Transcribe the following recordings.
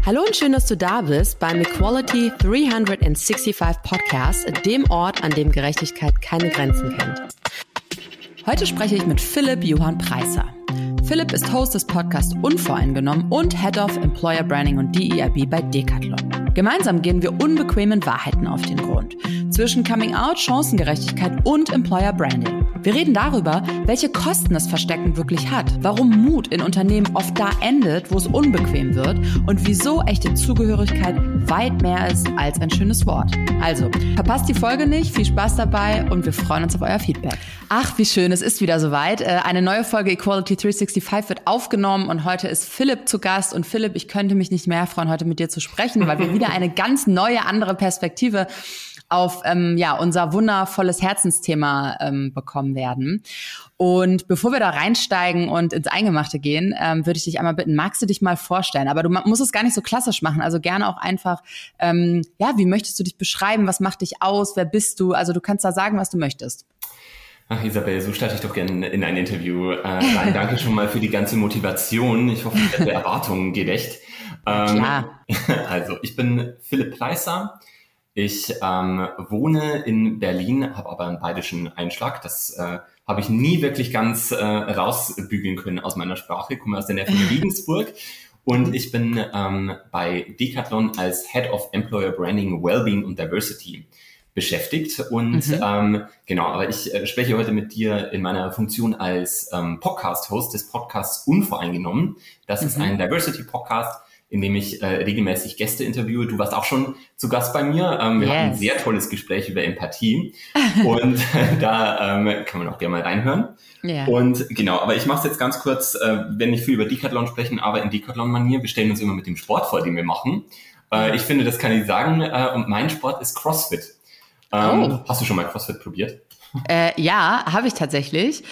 Hallo und schön, dass du da bist beim Equality 365 Podcast, dem Ort, an dem Gerechtigkeit keine Grenzen kennt. Heute spreche ich mit Philipp Johann Preißer. Philipp ist Host des Podcasts Unvoreingenommen und Head of Employer Branding und DEIB bei Decathlon. Gemeinsam gehen wir unbequemen Wahrheiten auf den Grund. Zwischen Coming Out, Chancengerechtigkeit und Employer Branding. Wir reden darüber, welche Kosten das Verstecken wirklich hat, warum Mut in Unternehmen oft da endet, wo es unbequem wird und wieso echte Zugehörigkeit weit mehr ist als ein schönes Wort. Also, verpasst die Folge nicht, viel Spaß dabei und wir freuen uns auf euer Feedback. Ach, wie schön, es ist wieder soweit. Eine neue Folge Equality 365 wird aufgenommen und heute ist Philipp zu Gast. Und Philipp, ich könnte mich nicht mehr freuen, heute mit dir zu sprechen, weil wir wieder eine ganz neue, andere Perspektive auf unser wundervolles Herzensthema bekommen werden. Und bevor wir da reinsteigen und ins Eingemachte gehen, würde ich dich einmal bitten, magst du dich mal vorstellen? Aber du musst es gar nicht so klassisch machen, also gerne auch einfach, wie möchtest du dich beschreiben? Was macht dich aus? Wer bist du? Also du kannst da sagen, was du möchtest. Ach Isabel, so starte ich doch gerne in ein Interview rein. Danke schon mal für die ganze Motivation. Ich hoffe, ich werde der Erwartungen gerecht. Klar. Also, ich bin Philipp Preißer. Ich wohne in Berlin, habe aber einen bayerischen Einschlag. Das habe ich nie wirklich ganz rausbügeln können aus meiner Sprache. Ich komme aus der Nähe von Regensburg. Und ich bin bei Decathlon als Head of Employer Branding, Wellbeing und Diversity beschäftigt. Und aber ich spreche heute mit dir in meiner Funktion als Podcast-Host des Podcasts Unvoreingenommen. Das ist ein Diversity-Podcast, in dem ich regelmäßig Gäste interviewe. Du warst auch schon zu Gast bei mir. Wir hatten ein sehr tolles Gespräch über Empathie. Und da kann man auch gerne mal reinhören. Yeah. Und genau, aber ich mache es jetzt ganz kurz, wenn nicht viel über Decathlon sprechen, aber in Decathlon-Manier. Wir stellen uns immer mit dem Sport vor, den wir machen. Ich finde, das kann ich sagen. Und mein Sport ist CrossFit. Hast du schon mal CrossFit probiert? Ja, habe ich tatsächlich.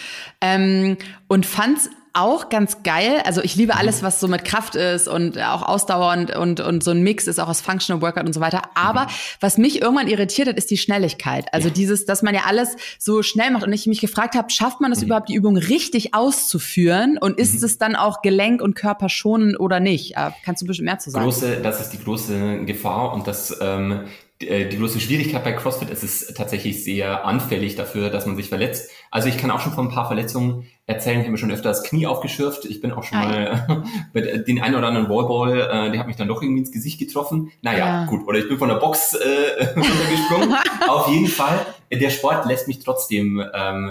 Und fand's auch ganz geil. Also ich liebe alles, was so mit Kraft ist und auch ausdauernd und so ein Mix ist auch aus Functional Workout und so weiter. Aber was mich irgendwann irritiert hat, ist die Schnelligkeit. Also dieses, dass man ja alles so schnell macht und ich mich gefragt habe, schafft man das überhaupt, die Übung richtig auszuführen und ist es dann auch gelenk- und körperschonend oder nicht? Kannst du ein bisschen mehr zu sagen? Das ist die große Gefahr und das die große Schwierigkeit bei CrossFit ist es tatsächlich sehr anfällig dafür, dass man sich verletzt. Also ich kann auch schon von ein paar Verletzungen erzählen. Ich habe mir schon öfter das Knie aufgeschürft. Ich bin auch schon mal mit den einen oder anderen Wallball, der hat mich dann doch irgendwie ins Gesicht getroffen. Gut. Oder ich bin von der Box runtergesprungen. Auf jeden Fall. Der Sport lässt mich trotzdem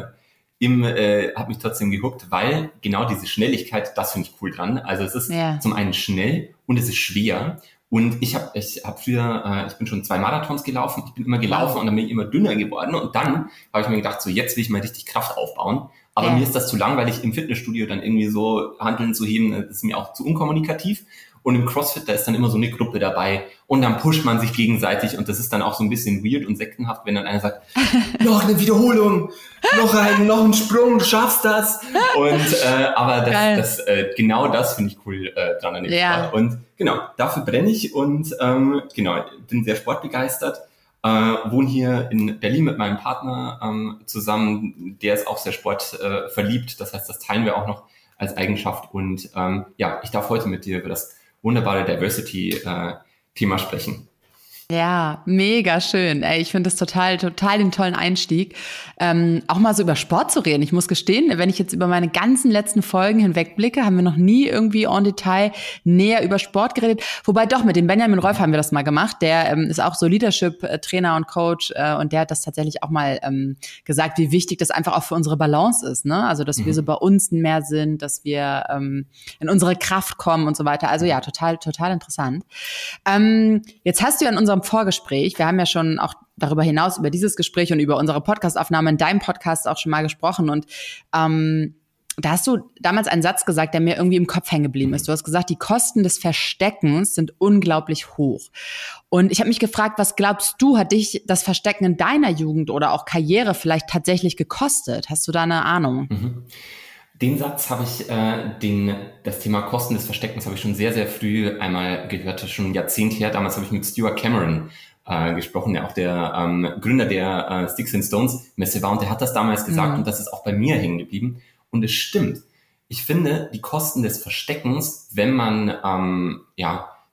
hat mich trotzdem gehuckt, weil genau diese Schnelligkeit, das finde ich cool dran. Also es ist zum einen schnell und es ist schwer. Und ich bin schon 2 Marathons gelaufen, ich bin immer gelaufen und dann bin ich immer dünner geworden und dann habe ich mir gedacht, so jetzt will ich mal richtig Kraft aufbauen. Aber mir ist das zu langweilig, im Fitnessstudio dann irgendwie so Hanteln zu heben, das ist mir auch zu unkommunikativ. Und im CrossFit, da ist dann immer so eine Gruppe dabei und dann pusht man sich gegenseitig und das ist dann auch so ein bisschen weird und sektenhaft, wenn dann einer sagt, noch eine Wiederholung, noch einen Sprung, du schaffst das. Und aber genau das finde ich cool dran an dem Sport. Und genau, dafür brenne ich und bin sehr sportbegeistert. Wohne hier in Berlin mit meinem Partner zusammen, der ist auch sehr sportverliebt, das heißt, das teilen wir auch noch als Eigenschaft und ich darf heute mit dir über das wunderbare Diversity-Thema sprechen. Ja, mega schön. Ey, ich finde das total den tollen Einstieg, auch mal so über Sport zu reden. Ich muss gestehen, wenn ich jetzt über meine ganzen letzten Folgen hinwegblicke, haben wir noch nie irgendwie en Detail näher über Sport geredet. Wobei doch, mit dem Benjamin Rolf haben wir das mal gemacht. Der ist auch so Leadership-Trainer und Coach und der hat das tatsächlich auch mal gesagt, wie wichtig das einfach auch für unsere Balance ist, ne? Also, dass wir so bei uns mehr sind, dass wir in unsere Kraft kommen und so weiter. Also ja, total interessant. Jetzt hast du ja in unserem Vorgespräch, wir haben ja schon auch darüber hinaus über dieses Gespräch und über unsere Podcastaufnahme in deinem Podcast auch schon mal gesprochen und da hast du damals einen Satz gesagt, der mir irgendwie im Kopf hängen geblieben ist. Du hast gesagt, die Kosten des Versteckens sind unglaublich hoch. Und ich habe mich gefragt, was glaubst du, hat dich das Verstecken in deiner Jugend oder auch Karriere vielleicht tatsächlich gekostet? Hast du da eine Ahnung? Den Satz habe ich, das Thema Kosten des Versteckens habe ich schon sehr, sehr früh einmal gehört, schon ein Jahrzehnt her. Damals habe ich mit Stuart Cameron gesprochen, der auch der Gründer der Sticks and Stones Messe war und der hat das damals gesagt und das ist auch bei mir hängen geblieben. Und es stimmt. Ich finde, die Kosten des Versteckens, wenn man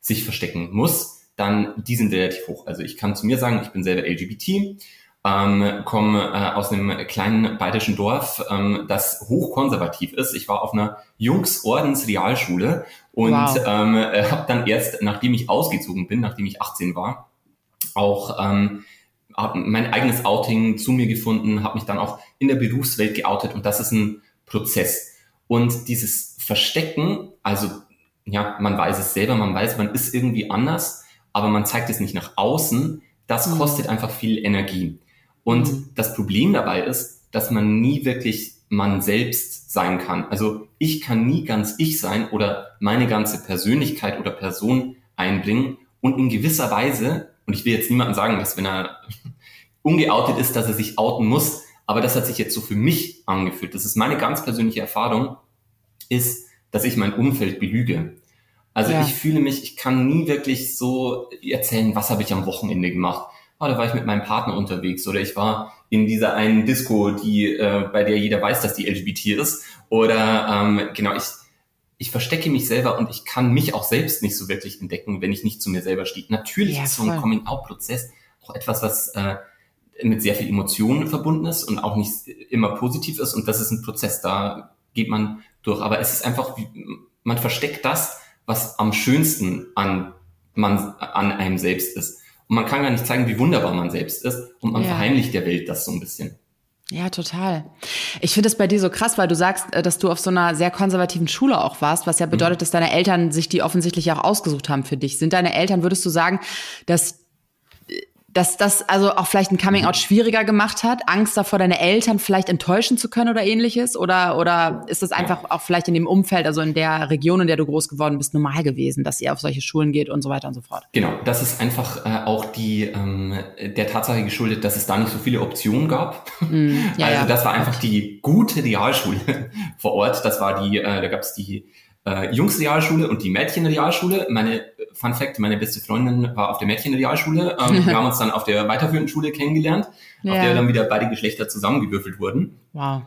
sich verstecken muss, dann die sind relativ hoch. Also ich kann zu mir sagen, ich bin selber LGBT, komme aus einem kleinen bayerischen Dorf, das hochkonservativ ist. Ich war auf einer Jungs-Ordens-Realschule und habe dann erst, nachdem ich ausgezogen bin, nachdem ich 18 war, auch habe mein eigenes Outing zu mir gefunden, habe mich dann auch in der Berufswelt geoutet und das ist ein Prozess. Und dieses Verstecken, also ja, man weiß es selber, man weiß, man ist irgendwie anders, aber man zeigt es nicht nach außen, das kostet einfach viel Energie. Und das Problem dabei ist, dass man nie wirklich man selbst sein kann. Also ich kann nie ganz ich sein oder meine ganze Persönlichkeit oder Person einbringen und in gewisser Weise, und ich will jetzt niemandem sagen, dass wenn er ungeoutet ist, dass er sich outen muss, aber das hat sich jetzt so für mich angefühlt. Das ist meine ganz persönliche Erfahrung, ist, dass ich mein Umfeld belüge. Also ich fühle mich, ich kann nie wirklich so erzählen, was habe ich am Wochenende gemacht. Da war ich mit meinem Partner unterwegs oder ich war in dieser einen Disco, die bei der jeder weiß, dass die LGBT ist. Oder ich verstecke mich selber und ich kann mich auch selbst nicht so wirklich entdecken, wenn ich nicht zu mir selber stehe. Natürlich ist so ein Coming-out-Prozess auch etwas, was mit sehr viel Emotionen verbunden ist und auch nicht immer positiv ist. Und das ist ein Prozess, da geht man durch. Aber es ist einfach, man versteckt das, was am schönsten an einem selbst ist. Und man kann gar nicht zeigen, wie wunderbar man selbst ist. Und man verheimlicht der Welt das so ein bisschen. Ja, total. Ich finde es bei dir so krass, weil du sagst, dass du auf so einer sehr konservativen Schule auch warst, was ja bedeutet, dass deine Eltern sich die offensichtlich auch ausgesucht haben für dich. Sind deine Eltern, würdest du sagen, dass das also auch vielleicht ein Coming-out schwieriger gemacht hat? Angst davor, deine Eltern vielleicht enttäuschen zu können oder ähnliches? Oder ist das einfach auch vielleicht in dem Umfeld, also in der Region, in der du groß geworden bist, normal gewesen, dass ihr auf solche Schulen geht und so weiter und so fort? Genau, das ist einfach auch der Tatsache geschuldet, dass es da nicht so viele Optionen gab. Das war einfach die gute Realschule vor Ort. Das war da gab es die Jungs-Realschule und die Mädchen-Realschule. Fun Fact, meine beste Freundin war auf der Mädchen-Realschule. Wir haben uns dann auf der weiterführenden Schule kennengelernt, auf der dann wieder beide Geschlechter zusammengewürfelt wurden. Wow.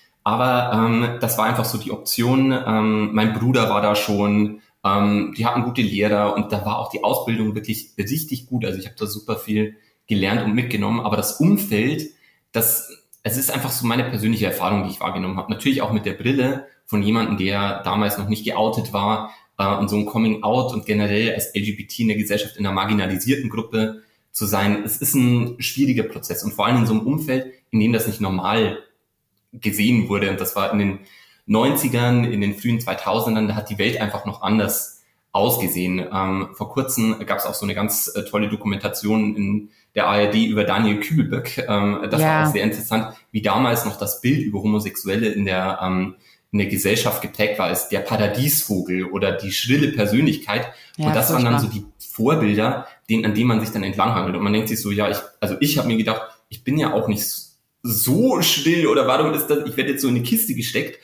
Aber das war einfach so die Option. Mein Bruder war da schon, die hatten gute Lehrer und da war auch die Ausbildung wirklich richtig gut. Also ich habe da super viel gelernt und mitgenommen. Aber das Umfeld, es ist einfach so meine persönliche Erfahrung, die ich wahrgenommen habe. Natürlich auch mit der Brille von jemandem, der damals noch nicht geoutet war und so ein Coming-out und generell als LGBT in der Gesellschaft in einer marginalisierten Gruppe zu sein. Es ist ein schwieriger Prozess und vor allem in so einem Umfeld, in dem das nicht normal gesehen wurde. Und das war in den 90ern, in den frühen 2000ern, da hat die Welt einfach noch anders ausgesehen. Vor kurzem gab es auch so eine ganz tolle Dokumentation in der ARD über Daniel Kübelböck. Das war auch sehr interessant, wie damals noch das Bild über Homosexuelle in der Gesellschaft geprägt war, als der Paradiesvogel oder die schrille Persönlichkeit. Ja, und das waren dann so die Vorbilder, an denen man sich dann entlanghandelt. Und man denkt sich so, ich habe mir gedacht, ich bin ja auch nicht so schrill oder warum ist das, ich werde jetzt so in eine Kiste gesteckt.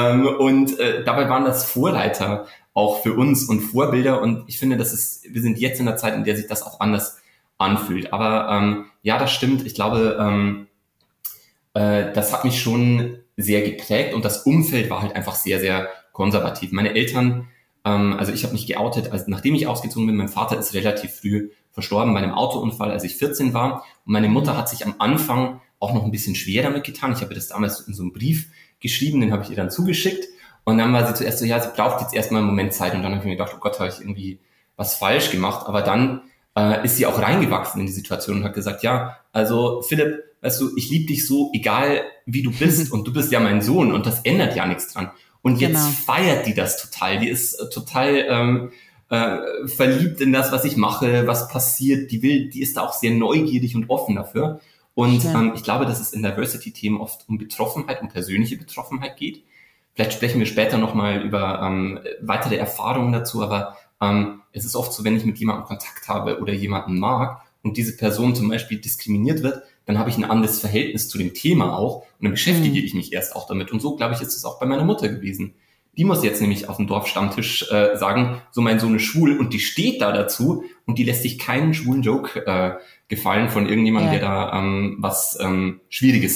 Dabei waren das Vorreiter auch für uns und Vorbilder. Und ich finde, wir sind jetzt in der Zeit, in der sich das auch anders anfühlt. Aber das stimmt. Ich glaube, das hat mich schon sehr geprägt und das Umfeld war halt einfach sehr, sehr konservativ. Meine Eltern, also ich habe mich geoutet, nachdem ich ausgezogen bin, mein Vater ist relativ früh verstorben bei einem Autounfall, als ich 14 war. Und meine Mutter hat sich am Anfang auch noch ein bisschen schwer damit getan. Ich habe das damals in so einem Brief geschrieben, den habe ich ihr dann zugeschickt. Und dann war sie zuerst so, sie braucht jetzt erstmal einen Moment Zeit. Und dann habe ich mir gedacht, oh Gott, habe ich irgendwie was falsch gemacht. Aber dann ist sie auch reingewachsen in die Situation und hat gesagt, also Philipp, weißt du, ich liebe dich so, egal wie du bist und du bist ja mein Sohn und das ändert ja nichts dran. Und jetzt feiert die das total. Die ist total verliebt in das, was ich mache, was passiert. Die ist da auch sehr neugierig und offen dafür. Und ich glaube, dass es in Diversity-Themen oft um Betroffenheit, um persönliche Betroffenheit geht. Vielleicht sprechen wir später nochmal über weitere Erfahrungen dazu, aber es ist oft so, wenn ich mit jemandem Kontakt habe oder jemanden mag und diese Person zum Beispiel diskriminiert wird, dann habe ich ein anderes Verhältnis zu dem Thema auch und dann beschäftige ich mich erst auch damit. Und so, glaube ich, ist es auch bei meiner Mutter gewesen. Die muss jetzt nämlich auf dem Dorfstammtisch sagen, so mein Sohn ist schwul und die steht da dazu und die lässt sich keinen schwulen Joke gefallen von irgendjemandem, der da was Schwieriges sagt.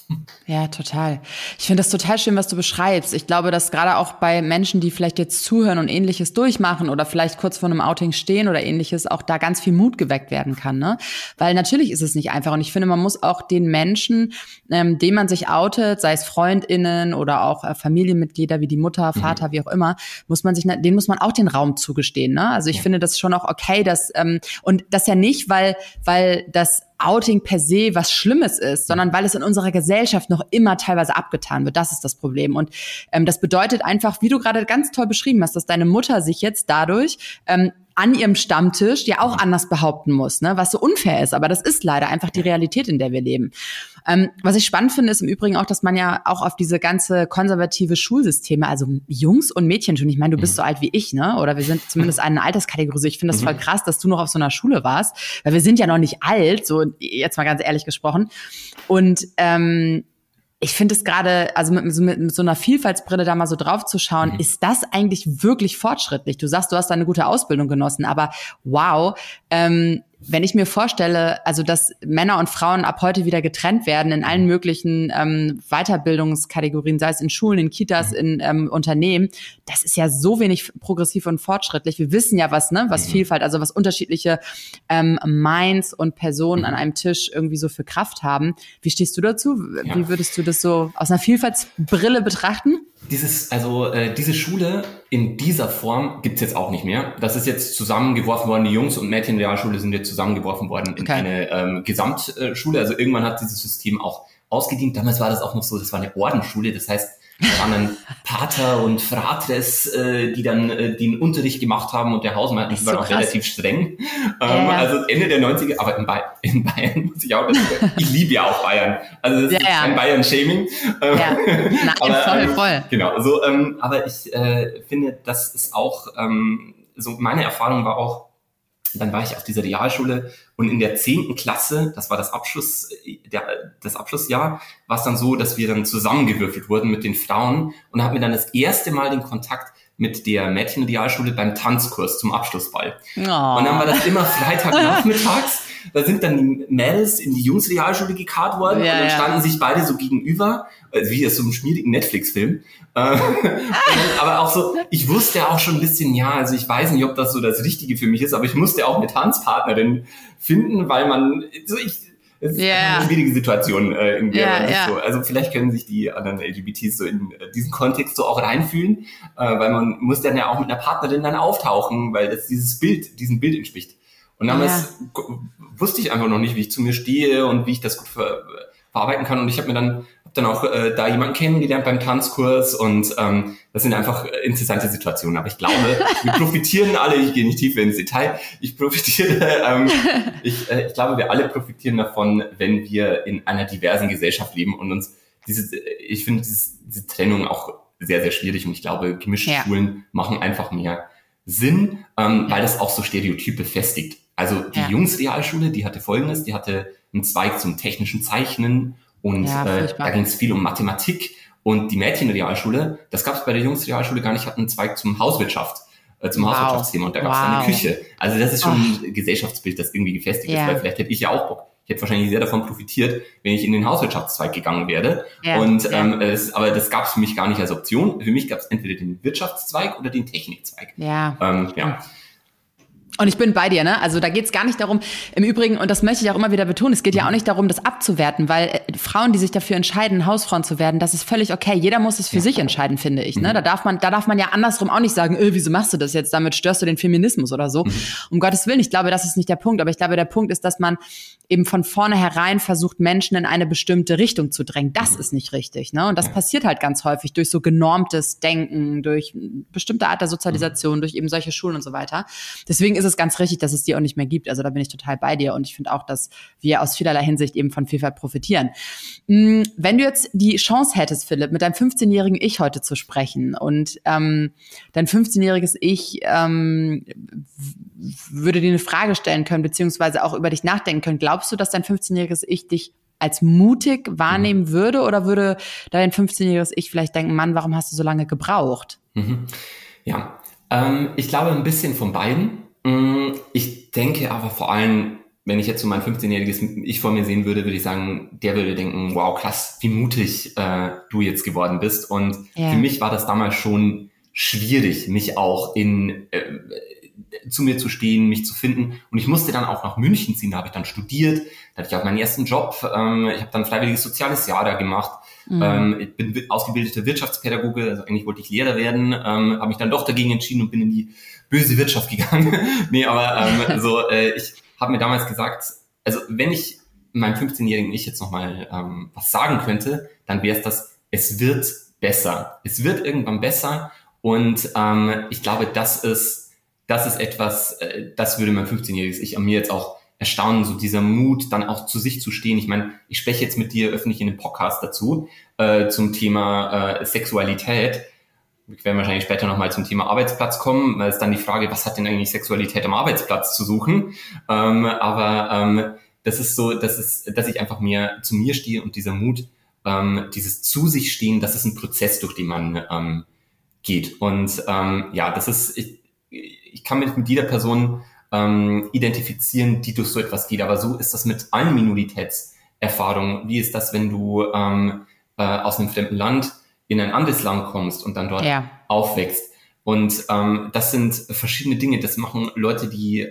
Ja, total. Ich finde das total schön, was du beschreibst. Ich glaube, dass gerade auch bei Menschen, die vielleicht jetzt zuhören und Ähnliches durchmachen oder vielleicht kurz vor einem Outing stehen oder Ähnliches, auch da ganz viel Mut geweckt werden kann, ne? Weil natürlich ist es nicht einfach. Und ich finde, man muss auch den Menschen, denen man sich outet, sei es FreundInnen oder auch Familienmitglieder wie die Mutter, Vater, wie auch immer, denen muss man auch den Raum zugestehen, ne? Also ich finde das schon auch okay, dass, und das ja nicht, weil das Outing per se was Schlimmes ist, sondern weil es in unserer Gesellschaft noch immer teilweise abgetan wird. Das ist das Problem. Und das bedeutet einfach, wie du gerade ganz toll beschrieben hast, dass deine Mutter sich jetzt dadurch an ihrem Stammtisch ja auch anders behaupten muss, ne? Was so unfair ist. Aber das ist leider einfach die Realität, in der wir leben. Was ich spannend finde, ist im Übrigen auch, dass man ja auch auf diese ganze konservative Schulsysteme, also Jungs und Mädchen schon, ich meine, du bist so alt wie ich, ne? Oder wir sind zumindest eine Alterskategorie. Ich finde das voll krass, dass du noch auf so einer Schule warst, weil wir sind ja noch nicht alt, so jetzt mal ganz ehrlich gesprochen. Und ich finde es gerade, also mit so einer Vielfaltsbrille da mal so drauf zu schauen, ist das eigentlich wirklich fortschrittlich? Du sagst, du hast da eine gute Ausbildung genossen, aber wow, wenn ich mir vorstelle, also dass Männer und Frauen ab heute wieder getrennt werden in allen möglichen Weiterbildungskategorien, sei es in Schulen, in Kitas, in Unternehmen, das ist ja so wenig progressiv und fortschrittlich. Wir wissen ja was Vielfalt, also was unterschiedliche Minds und Personen an einem Tisch irgendwie so für Kraft haben. Wie stehst du dazu? Ja. Wie würdest du das so aus einer Vielfaltsbrille betrachten? Diese Schule in dieser Form gibt's jetzt auch nicht mehr. Das ist jetzt zusammengeworfen worden. Die Jungs- und Mädchenrealschule sind jetzt zusammengeworfen worden in eine Gesamtschule. Also irgendwann hat dieses System auch ausgedient. Damals war das auch noch so, das war eine Ordensschule. Das heißt, da waren dann Pater und Fratres, die dann den Unterricht gemacht haben und der Hausmeister war auch relativ streng. Also Ende der 90er, aber in Bayern muss ich auch dazu sagen, ich liebe ja auch Bayern. Also das ist kein Bayern-Shaming. Nein, voll. Genau, so, aber ich finde, das ist auch, so meine Erfahrung war auch, dann war ich auf dieser Realschule und in der 10. Klasse, das war das Abschlussjahr, war es dann so, dass wir dann zusammengewürfelt wurden mit den Frauen und hatten wir dann das erste Mal den Kontakt mit der Mädchenrealschule beim Tanzkurs zum Abschlussball. Oh. Und dann war das immer Freitagnachmittags, da sind dann die Mädels in die Jungsrealschule gekarrt worden und dann standen sich beide so gegenüber, wie aus so einem schmierigen Netflix-Film. Aber auch so, ich wusste auch schon ein bisschen, also ich weiß nicht, ob das so das Richtige für mich ist, aber ich musste auch eine Tanzpartnerin finden, weil es ist eine schwierige Situation, in der man ist so. Also vielleicht können sich die anderen LGBTs so in diesen Kontext so auch reinfühlen, weil man muss dann ja auch mit einer Partnerin dann auftauchen, weil das diesem Bild entspricht. Und damals wusste ich einfach noch nicht, wie ich zu mir stehe und wie ich das gut verarbeiten kann. Und ich habe dann auch da jemanden kennengelernt beim Tanzkurs und das sind einfach interessante Situationen. Aber ich glaube, wir profitieren alle, ich gehe nicht tiefer ins Detail, ich glaube, wir alle profitieren davon, wenn wir in einer diversen Gesellschaft leben und uns ich finde diese Trennung auch sehr, sehr schwierig und ich glaube, gemischte Schulen machen einfach mehr Sinn, weil das auch so Stereotype festigt. Also die Jungsrealschule, die hatte Folgendes, die hatte einen Zweig zum technischen Zeichnen und da ging es viel um Mathematik und die Mädchenrealschule, das gab es bei der Jungsrealschule gar nicht, hat einen Zweig zum Hauswirtschaftsthema und da gab es eine Küche. Also das ist schon ein Gesellschaftsbild, das irgendwie gefestigt ist, weil vielleicht hätte ich ja auch Bock. Ich hätte wahrscheinlich sehr davon profitiert, wenn ich in den Hauswirtschaftszweig gegangen wäre. Aber das gab es für mich gar nicht als Option. Für mich gab es entweder den Wirtschaftszweig oder den Technikzweig. Und ich bin bei dir, ne? Also da geht es gar nicht darum, im Übrigen, und das möchte ich auch immer wieder betonen, es geht ja auch nicht darum, das abzuwerten, weil Frauen, die sich dafür entscheiden, Hausfrauen zu werden, das ist völlig okay. Jeder muss es für sich entscheiden, finde ich. Ne? Da darf man ja andersrum auch nicht sagen, wieso machst du das jetzt, damit störst du den Feminismus oder so. Um Gottes Willen, ich glaube, das ist nicht der Punkt. Aber ich glaube, der Punkt ist, dass man eben von vornherein versucht, Menschen in eine bestimmte Richtung zu drängen. Das ist nicht richtig. Ne? Und das passiert halt ganz häufig durch so genormtes Denken, durch bestimmte Art der Sozialisation, durch eben solche Schulen und so weiter. Deswegen ist es ganz richtig, dass es die auch nicht mehr gibt. Also da bin ich total bei dir und ich finde auch, dass wir aus vielerlei Hinsicht eben von Vielfalt profitieren. Wenn du jetzt die Chance hättest, Philipp, mit deinem 15-jährigen Ich heute zu sprechen und dein 15-jähriges Ich würde dir eine Frage stellen können, beziehungsweise auch über dich nachdenken können. Glaubst du, dass dein 15-jähriges Ich dich als mutig wahrnehmen würde oder würde dein 15-jähriges Ich vielleicht denken, Mann, warum hast du so lange gebraucht? Ja, ich glaube ein bisschen von beiden. Ich denke aber vor allem, wenn ich jetzt so mein 15-jähriges Ich vor mir sehen würde, würde ich sagen, der würde denken, wow, krass, wie mutig du jetzt geworden bist. Und für mich war das damals schon schwierig, mich auch zu mir zu stehen, mich zu finden. Und ich musste dann auch nach München ziehen, da habe ich dann studiert, da hatte ich auch meinen ersten Job. Ich habe dann ein freiwilliges soziales Jahr da gemacht. Ich bin ausgebildeter Wirtschaftspädagoge, also eigentlich wollte ich Lehrer werden, habe mich dann doch dagegen entschieden und bin in die böse Wirtschaft gegangen. Nee, aber ich habe mir damals gesagt, also wenn ich meinem 15-jährigen Ich jetzt nochmal was sagen könnte, dann wäre es das, es wird besser. Es wird irgendwann besser und ich glaube, das ist etwas, das würde mein 15-jähriges Ich an mir jetzt auch erstaunen, so dieser Mut, dann auch zu sich zu stehen. Ich meine, ich spreche jetzt mit dir öffentlich in einem Podcast dazu, zum Thema Sexualität. Wir werden wahrscheinlich später nochmal zum Thema Arbeitsplatz kommen, weil es dann die Frage, was hat denn eigentlich Sexualität am Arbeitsplatz zu suchen? Das ist so, dass ich einfach mehr zu mir stehe und dieser Mut, dieses zu sich stehen, das ist ein Prozess, durch den man geht. Und das ist, ich kann mich mit jeder Person identifizieren, die durch so etwas geht. Aber so ist das mit allen Minoritätserfahrungen. Wie ist das, wenn du aus einem fremden Land in ein anderes Land kommst und dann dort aufwächst? Und das sind verschiedene Dinge. Das machen Leute, die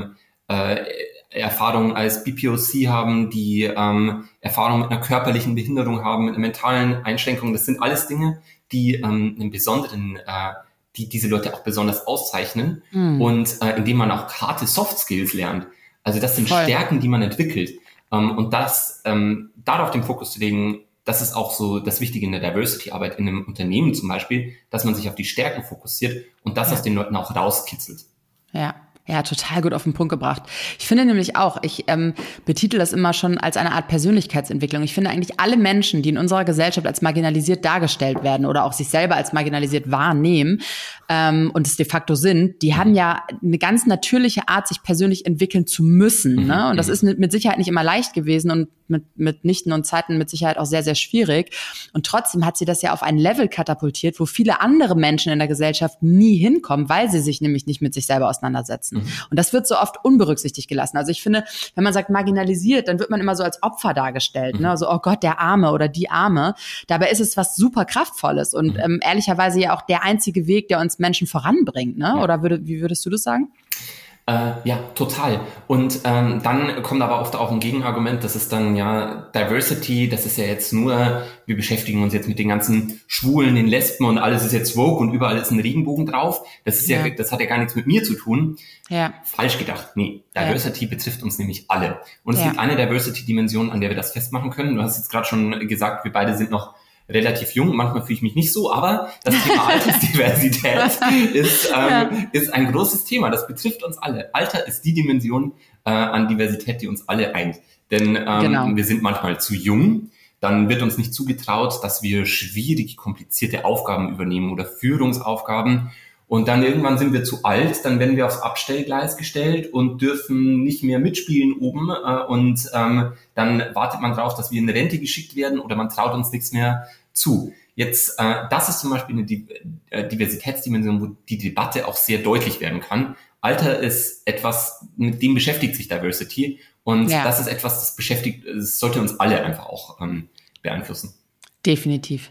Erfahrungen als BPOC haben, die Erfahrungen mit einer körperlichen Behinderung haben, mit einer mentalen Einschränkung. Das sind alles Dinge, die einen besonderen die diese Leute auch besonders auszeichnen und indem man auch harte Soft Skills lernt. Also das sind Stärken, die man entwickelt. Und das darauf den Fokus zu legen, das ist auch so das Wichtige in der Diversity-Arbeit in einem Unternehmen zum Beispiel, dass man sich auf die Stärken fokussiert und das aus den Leuten auch rauskitzelt. Ja, total gut auf den Punkt gebracht. Ich finde nämlich auch, ich betitel das immer schon als eine Art Persönlichkeitsentwicklung. Ich finde eigentlich alle Menschen, die in unserer Gesellschaft als marginalisiert dargestellt werden oder auch sich selber als marginalisiert wahrnehmen und es de facto sind, die haben ja eine ganz natürliche Art, sich persönlich entwickeln zu müssen. Ne? Und das ist mit Sicherheit nicht immer leicht gewesen und mit Nichten und Zeiten mit Sicherheit auch sehr, sehr schwierig. Und trotzdem hat sie das ja auf ein Level katapultiert, wo viele andere Menschen in der Gesellschaft nie hinkommen, weil sie sich nämlich nicht mit sich selber auseinandersetzen. Und das wird so oft unberücksichtigt gelassen. Also ich finde, wenn man sagt marginalisiert, dann wird man immer so als Opfer dargestellt. Ne? So, oh Gott, der Arme oder die Arme. Dabei ist es was super Kraftvolles und ehrlicherweise ja auch der einzige Weg, der uns Menschen voranbringt. Ne? Oder wie würdest du das sagen? Ja, total. Und dann kommt aber oft auch ein Gegenargument, das ist dann ja Diversity, das ist ja jetzt nur, wir beschäftigen uns jetzt mit den ganzen Schwulen, den Lesben und alles ist jetzt woke und überall ist ein Regenbogen drauf. Das ist ja, das hat ja gar nichts mit mir zu tun. Ja. Falsch gedacht. Nee, Diversity betrifft uns nämlich alle. Und es gibt eine Diversity-Dimension, an der wir das festmachen können. Du hast jetzt gerade schon gesagt, wir beide sind noch relativ jung, manchmal fühle ich mich nicht so, aber das Thema Altersdiversität ist ein großes Thema, das betrifft uns alle. Alter ist die Dimension an Diversität, die uns alle eint. Denn wir sind manchmal zu jung, dann wird uns nicht zugetraut, dass wir schwierige, komplizierte Aufgaben übernehmen oder Führungsaufgaben. Und dann irgendwann sind wir zu alt, dann werden wir aufs Abstellgleis gestellt und dürfen nicht mehr mitspielen oben. Dann wartet man drauf, dass wir in Rente geschickt werden oder man traut uns nichts mehr zu. Jetzt, das ist zum Beispiel eine Diversitätsdimension, wo die Debatte auch sehr deutlich werden kann. Alter ist etwas, mit dem beschäftigt sich Diversity. Und das ist etwas, das sollte uns alle einfach auch beeinflussen. Definitiv.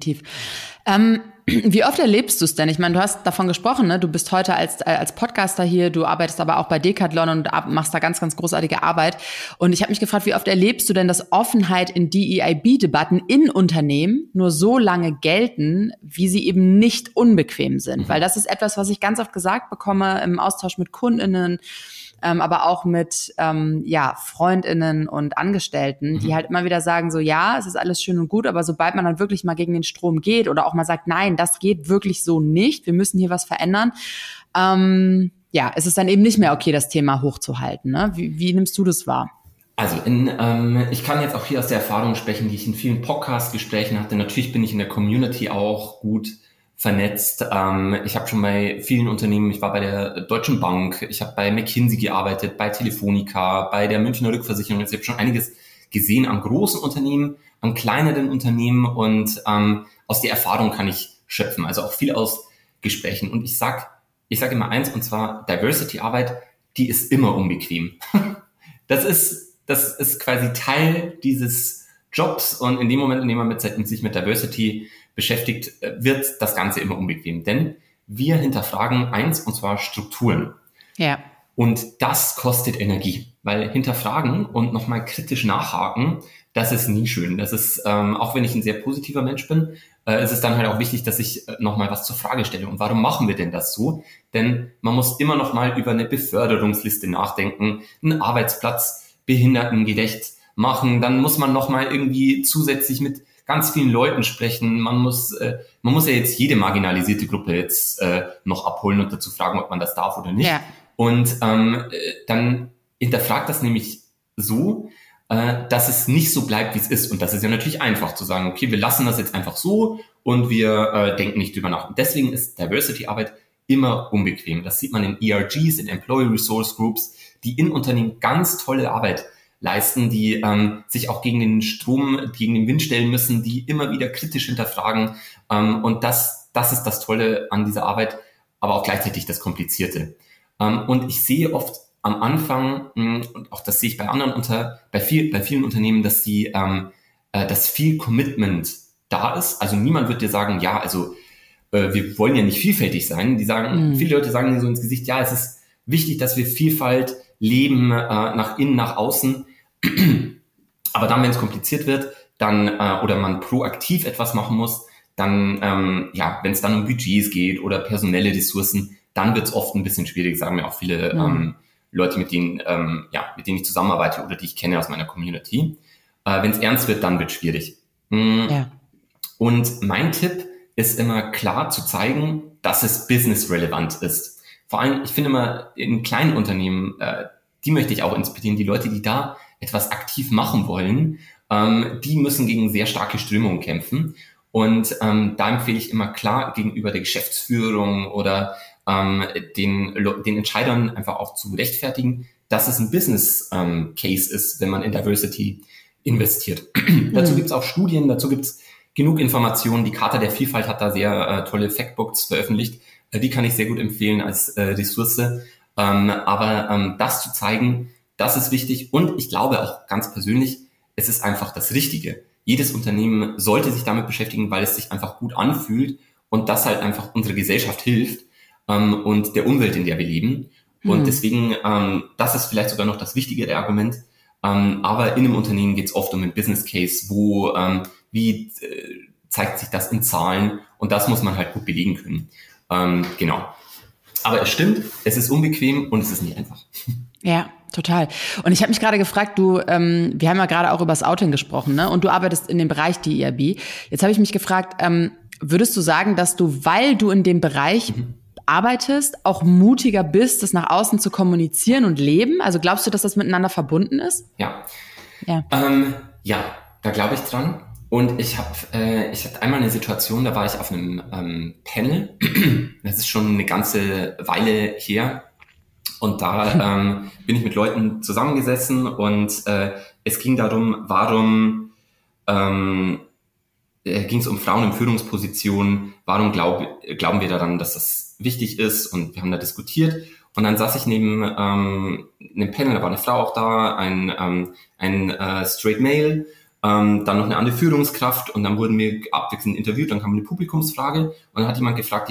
Wie oft erlebst du es denn? Ich meine, du hast davon gesprochen, ne? Du bist heute als Podcaster hier, du arbeitest aber auch bei Decathlon und machst da ganz, ganz großartige Arbeit. Und ich habe mich gefragt, wie oft erlebst du denn, dass Offenheit in DEIB-Debatten in Unternehmen nur so lange gelten, wie sie eben nicht unbequem sind? Weil das ist etwas, was ich ganz oft gesagt bekomme im Austausch mit KundInnen, aber auch mit FreundInnen und Angestellten, die halt immer wieder sagen so, ja, es ist alles schön und gut, aber sobald man dann wirklich mal gegen den Strom geht oder auch mal sagt, nein, das geht wirklich so nicht, wir müssen hier was verändern, es ist dann eben nicht mehr okay, das Thema hochzuhalten. Ne? Wie nimmst du das wahr? Also ich kann jetzt auch hier aus der Erfahrung sprechen, die ich in vielen Podcast-Gesprächen hatte. Natürlich bin ich in der Community auch gut vernetzt. Ich habe schon bei vielen Unternehmen, ich war bei der Deutschen Bank, ich habe bei McKinsey gearbeitet, bei Telefonica, bei der Münchner Rückversicherung. Ich habe schon einiges gesehen an großen Unternehmen, an kleineren Unternehmen und aus der Erfahrung kann ich schöpfen, also auch viel aus Gesprächen. Und ich sag immer eins, und zwar Diversity-Arbeit, die ist immer unbequem. Das ist quasi Teil dieses Jobs, und in dem Moment, in dem man sich mit Diversity beschäftigt, wird das Ganze immer unbequem. Denn wir hinterfragen eins, und zwar Strukturen. Ja. Und das kostet Energie, weil hinterfragen und nochmal kritisch nachhaken, das ist nie schön. Das ist, auch wenn ich ein sehr positiver Mensch bin, ist es dann halt auch wichtig, dass ich nochmal was zur Frage stelle. Und warum machen wir denn das so? Denn man muss immer nochmal über eine Beförderungsliste nachdenken, einen Arbeitsplatz behindertengerecht machen. Dann muss man nochmal irgendwie zusätzlich mit ganz vielen Leuten sprechen. Man muss ja jetzt jede marginalisierte Gruppe jetzt noch abholen und dazu fragen, ob man das darf oder nicht. Ja. Und dann hinterfragt das nämlich so, dass es nicht so bleibt, wie es ist. Und das ist ja natürlich einfach zu sagen, okay, wir lassen das jetzt einfach so und wir denken nicht drüber nach. Und deswegen ist Diversity-Arbeit immer unbequem. Das sieht man in ERGs, in Employee Resource Groups, die in Unternehmen ganz tolle Arbeit leisten, die sich auch gegen den Strom, gegen den Wind stellen müssen, die immer wieder kritisch hinterfragen. Und das ist das Tolle an dieser Arbeit, aber auch gleichzeitig das Komplizierte. Und ich sehe oft am Anfang, und auch das sehe ich bei vielen Unternehmen, dass dass viel Commitment da ist. Also niemand wird dir sagen, ja, also wir wollen ja nicht vielfältig sein. Viele Leute sagen dir so ins Gesicht, ja, es ist wichtig, dass wir Vielfalt leben, nach innen, nach außen. Aber dann, wenn es kompliziert wird, dann oder man proaktiv etwas machen muss, dann, wenn es dann um Budgets geht oder personelle Ressourcen, dann wird es oft ein bisschen schwierig, sagen mir auch viele Leute, mit denen ich zusammenarbeite oder die ich kenne aus meiner Community. Wenn es ernst wird, dann wird es schwierig. Ja. Und mein Tipp ist immer klar zu zeigen, dass es business-relevant ist. Vor allem, ich finde immer in kleinen Unternehmen, die möchte ich auch inspirieren, die Leute, die da etwas aktiv machen wollen, die müssen gegen sehr starke Strömungen kämpfen. Und da empfehle ich immer klar gegenüber der Geschäftsführung oder den Entscheidern einfach auch zu rechtfertigen, dass es ein Business Case ist, wenn man in Diversity investiert. Dazu gibt es auch Studien, dazu gibt es genug Informationen. Die Charta der Vielfalt hat da sehr tolle Factbooks veröffentlicht. Die kann ich sehr gut empfehlen als Ressource. Aber das zu zeigen, das ist wichtig. Und ich glaube auch ganz persönlich, es ist einfach das Richtige. Jedes Unternehmen sollte sich damit beschäftigen, weil es sich einfach gut anfühlt und das halt einfach unserer Gesellschaft hilft und der Umwelt, in der wir leben. Und deswegen, das ist vielleicht sogar noch das wichtigere Argument. Aber in einem Unternehmen geht es oft um einen Business Case, wo wie zeigt sich das in Zahlen, und das muss man halt gut belegen können. Genau. Aber es stimmt, es ist unbequem und es ist nicht einfach. Ja, total. Und ich habe mich gerade gefragt, wir haben ja gerade auch über das Outing gesprochen, ne? Und du arbeitest in dem Bereich DEIB. Jetzt habe ich mich gefragt, würdest du sagen, dass du, weil du in dem Bereich arbeitest, auch mutiger bist, das nach außen zu kommunizieren und leben? Also glaubst du, dass das miteinander verbunden ist? Ja. Da glaube ich dran. Und ich hatte einmal eine Situation, da war ich auf einem Panel. Das ist schon eine ganze Weile her. Und da bin ich mit Leuten zusammengesessen und es ging darum, ging es um Frauen in Führungspositionen, warum glauben wir daran, dass das wichtig ist, und wir haben da diskutiert. Und dann saß ich neben einem Panel, da war eine Frau auch da, ein Straight Male, dann noch eine andere Führungskraft, und dann wurden wir abwechselnd interviewt, dann kam eine Publikumsfrage und dann hat jemand gefragt,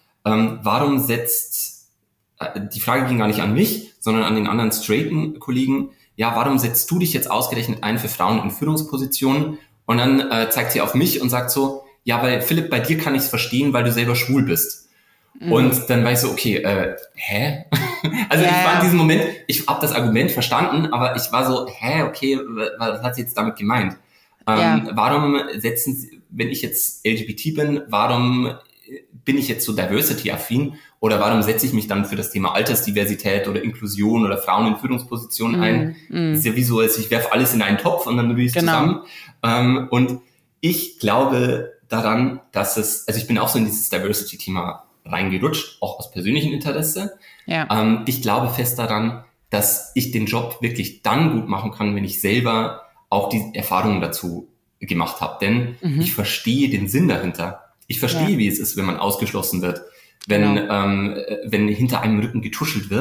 die Frage ging gar nicht an mich, sondern an den anderen straighten Kollegen, warum setzt du dich jetzt ausgerechnet ein für Frauen in Führungspositionen? Und dann zeigt sie auf mich und sagt so, weil Philipp, bei dir kann ich es verstehen, weil du selber schwul bist. Und dann war ich so, okay, hä? Also ich war in diesem Moment, ich habe das Argument verstanden, aber ich war so, okay, was hat sie jetzt damit gemeint? Warum wenn ich jetzt LGBT bin, warum bin ich jetzt so diversity-affin, oder warum setze ich mich dann für das Thema Altersdiversität oder Inklusion oder Frauen in Führungspositionen ein? Das ist ja wie so, als ich werfe alles in einen Topf und dann rühre ich es zusammen. Und ich glaube daran, dass ich bin auch so in dieses Diversity-Thema reingerutscht, auch aus persönlichem Interesse. Ja. Ich glaube fest daran, dass ich den Job wirklich dann gut machen kann, wenn ich selber auch die Erfahrungen dazu gemacht habe. Denn ich verstehe den Sinn dahinter. Ich verstehe, wie es ist, wenn man ausgeschlossen wird, wenn hinter einem Rücken getuschelt wird.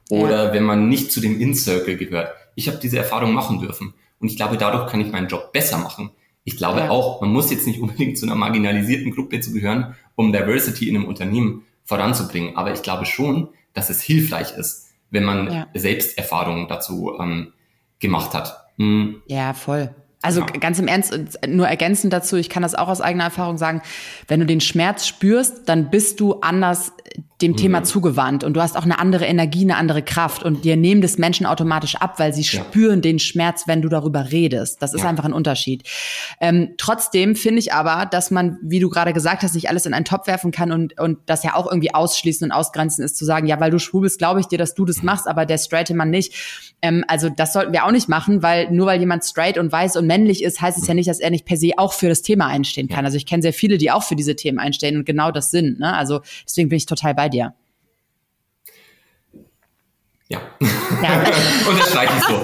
oder wenn man nicht zu dem In-Circle gehört. Ich habe diese Erfahrung machen dürfen und ich glaube, dadurch kann ich meinen Job besser machen. Ich glaube auch, man muss jetzt nicht unbedingt zu einer marginalisierten Gruppe zu gehören, um Diversity in einem Unternehmen voranzubringen. Aber ich glaube schon, dass es hilfreich ist, wenn man selbst Erfahrungen dazu gemacht hat. Ja, voll. Also ganz im Ernst, nur ergänzend dazu, ich kann das auch aus eigener Erfahrung sagen, wenn du den Schmerz spürst, dann bist du anders dem Thema zugewandt und du hast auch eine andere Energie, eine andere Kraft und dir nehmen das Menschen automatisch ab, weil sie spüren den Schmerz, wenn du darüber redest. Das ist einfach ein Unterschied. Trotzdem finde ich aber, dass man, wie du gerade gesagt hast, nicht alles in einen Topf werfen kann und das ja auch irgendwie ausschließen und ausgrenzen ist, zu sagen, ja, weil du schwul bist, glaube ich dir, dass du das machst, aber der straighte Mann nicht. Also das sollten wir auch nicht machen, weil nur weil jemand straight und weiß und männlich ist, heißt es ja nicht, dass er nicht per se auch für das Thema einstehen kann. Also ich kenne sehr viele, die auch für diese Themen einstehen und genau das sind. Ne? Also deswegen bin ich total bei dir. Ja. Und das streiche ich so.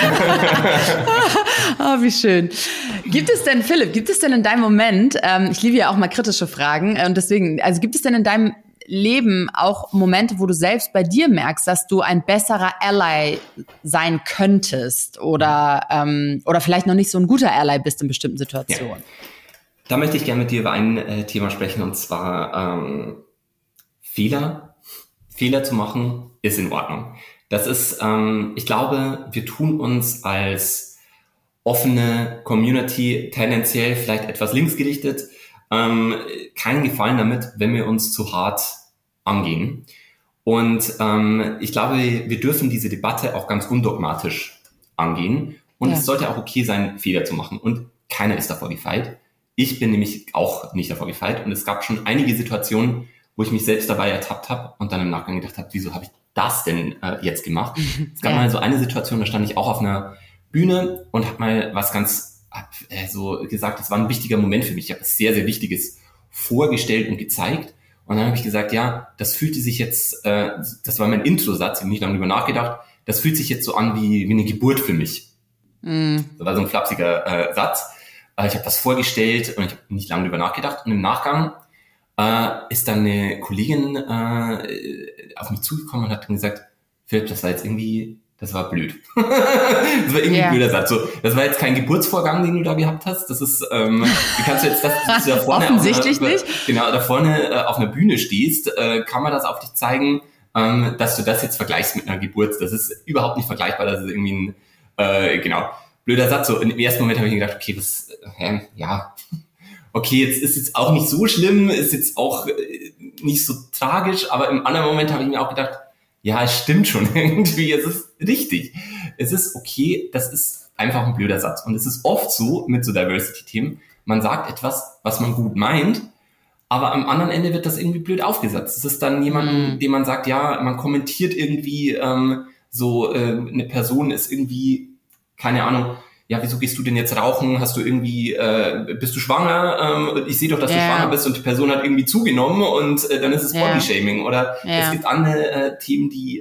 Oh, wie schön. Gibt es denn, Philipp, in deinem Moment, ich liebe ja auch mal kritische Fragen, und deswegen, also gibt es denn in deinem Leben auch Momente, wo du selbst bei dir merkst, dass du ein besserer Ally sein könntest oder vielleicht noch nicht so ein guter Ally bist in bestimmten Situationen? Ja. Da möchte ich gerne mit dir über ein Thema sprechen, und zwar Fehler zu machen ist in Ordnung. Das ist, ich glaube, wir tun uns als offene Community tendenziell vielleicht etwas linksgerichtet keinen Gefallen damit, wenn wir uns zu hart angehen. Und ich glaube, wir dürfen diese Debatte auch ganz undogmatisch angehen. Und es sollte auch okay sein, Fehler zu machen. Und keiner ist davor gefeit. Ich bin nämlich auch nicht davor gefeit. Und es gab schon einige Situationen, wo ich mich selbst dabei ertappt habe und dann im Nachgang gedacht habe, wieso habe ich das denn jetzt gemacht? Es gab mal so eine Situation, da stand ich auch auf einer Bühne und habe mal was ganz so gesagt, das war ein wichtiger Moment für mich. Ich habe was sehr, sehr Wichtiges vorgestellt und gezeigt. Und dann habe ich gesagt, ja, das fühlte sich jetzt, das war mein Intro-Satz, ich habe nicht lange darüber nachgedacht, das fühlt sich jetzt so an wie eine Geburt für mich. Das war so ein flapsiger Satz. Ich habe das vorgestellt und ich habe nicht lange darüber nachgedacht. Und im Nachgang ist dann eine Kollegin auf mich zugekommen und hat dann gesagt, Philipp, das war blöd. Das war irgendwie ein blöder Satz. So, das war jetzt kein Geburtsvorgang, den du da gehabt hast. Das ist, wie kannst du jetzt dass du da vorne offensichtlich nicht. Genau, da vorne auf einer Bühne stehst, kann man das auf dich zeigen, dass du das jetzt vergleichst mit einer Geburt. Das ist überhaupt nicht vergleichbar. Das ist irgendwie ein, blöder Satz. So, im ersten Moment habe ich mir gedacht, okay, okay, jetzt ist jetzt auch nicht so schlimm, ist jetzt auch nicht so tragisch, aber im anderen Moment habe ich mir auch gedacht, ja, es stimmt schon irgendwie, es ist richtig. Es ist okay, das ist einfach ein blöder Satz. Und es ist oft so mit so Diversity-Themen, man sagt etwas, was man gut meint, aber am anderen Ende wird das irgendwie blöd aufgesetzt. Es ist dann jemanden, dem man sagt, ja, man kommentiert irgendwie eine Person ist irgendwie, keine Ahnung, ja, wieso gehst du denn jetzt rauchen? Hast du irgendwie, bist du schwanger? Ich sehe doch, dass du schwanger bist und die Person hat irgendwie zugenommen und dann ist es Bodyshaming. Oder es gibt andere Themen, die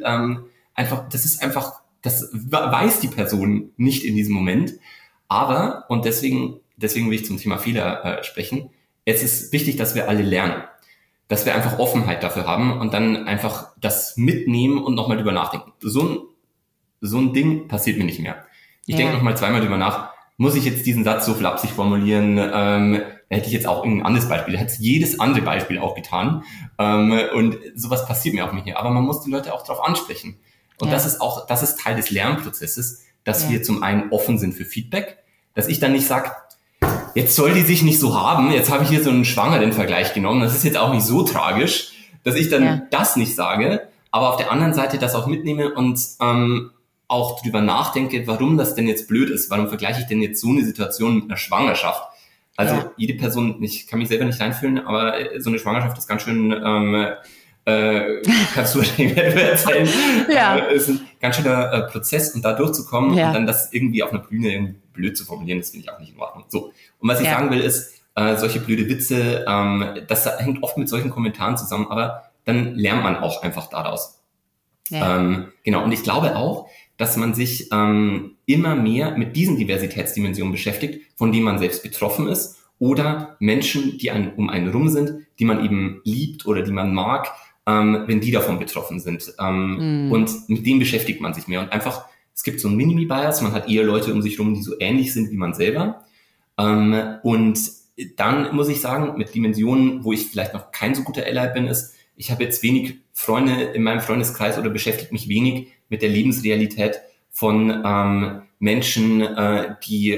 das weiß die Person nicht in diesem Moment. Aber, und deswegen will ich zum Thema Fehler sprechen, es ist wichtig, dass wir alle lernen. Dass wir einfach Offenheit dafür haben und dann einfach das mitnehmen und nochmal drüber nachdenken. So ein Ding passiert mir nicht mehr. Ich denke nochmal zweimal drüber nach, muss ich jetzt diesen Satz so flapsig formulieren? Hätte ich jetzt auch irgendein anderes Beispiel, hätte jedes andere Beispiel auch getan. Und sowas passiert mir auch nicht mehr. Aber man muss die Leute auch darauf ansprechen. Und das ist Teil des Lernprozesses, dass wir zum einen offen sind für Feedback, dass ich dann nicht sage, jetzt soll die sich nicht so haben, jetzt habe ich hier so einen schwangeren Vergleich genommen, das ist jetzt auch nicht so tragisch, dass ich dann das nicht sage, aber auf der anderen Seite das auch mitnehme und auch drüber nachdenke, warum das denn jetzt blöd ist. Warum vergleiche ich denn jetzt so eine Situation mit einer Schwangerschaft? Also jede Person, ich kann mich selber nicht reinfühlen, aber so eine Schwangerschaft ist ganz schön, kannst du wahrscheinlich erzählen, ist ein ganz schöner Prozess und da durchzukommen und dann das irgendwie auf einer Bühne irgendwie blöd zu formulieren, das finde ich auch nicht in Ordnung. So. Und was ich sagen will ist, solche blöde Witze, das hängt oft mit solchen Kommentaren zusammen, aber dann lernt man auch einfach daraus. Genau, und ich glaube auch, dass man sich immer mehr mit diesen Diversitätsdimensionen beschäftigt, von denen man selbst betroffen ist oder Menschen, die um einen rum sind, die man eben liebt oder die man mag, wenn die davon betroffen sind. Und mit denen beschäftigt man sich mehr. Und einfach, es gibt so einen Minimi-Bias, man hat eher Leute um sich rum, die so ähnlich sind wie man selber. Und dann muss ich sagen, mit Dimensionen, wo ich vielleicht noch kein so guter Ally bin, ist, ich habe jetzt wenig Freunde in meinem Freundeskreis oder beschäftige mich wenig mit der Lebensrealität von Menschen, die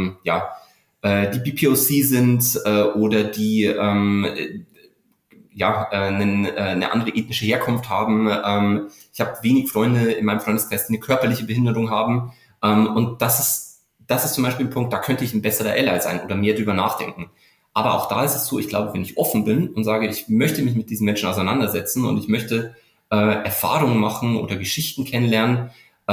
BPOC sind oder die eine andere ethnische Herkunft haben. Ich habe wenig Freunde in meinem Freundeskreis, die eine körperliche Behinderung haben. Und das ist zum Beispiel ein Punkt, da könnte ich ein besserer Ally sein oder mehr drüber nachdenken. Aber auch da ist es so, ich glaube, wenn ich offen bin und sage, ich möchte mich mit diesen Menschen auseinandersetzen und ich möchte Erfahrungen machen oder Geschichten kennenlernen,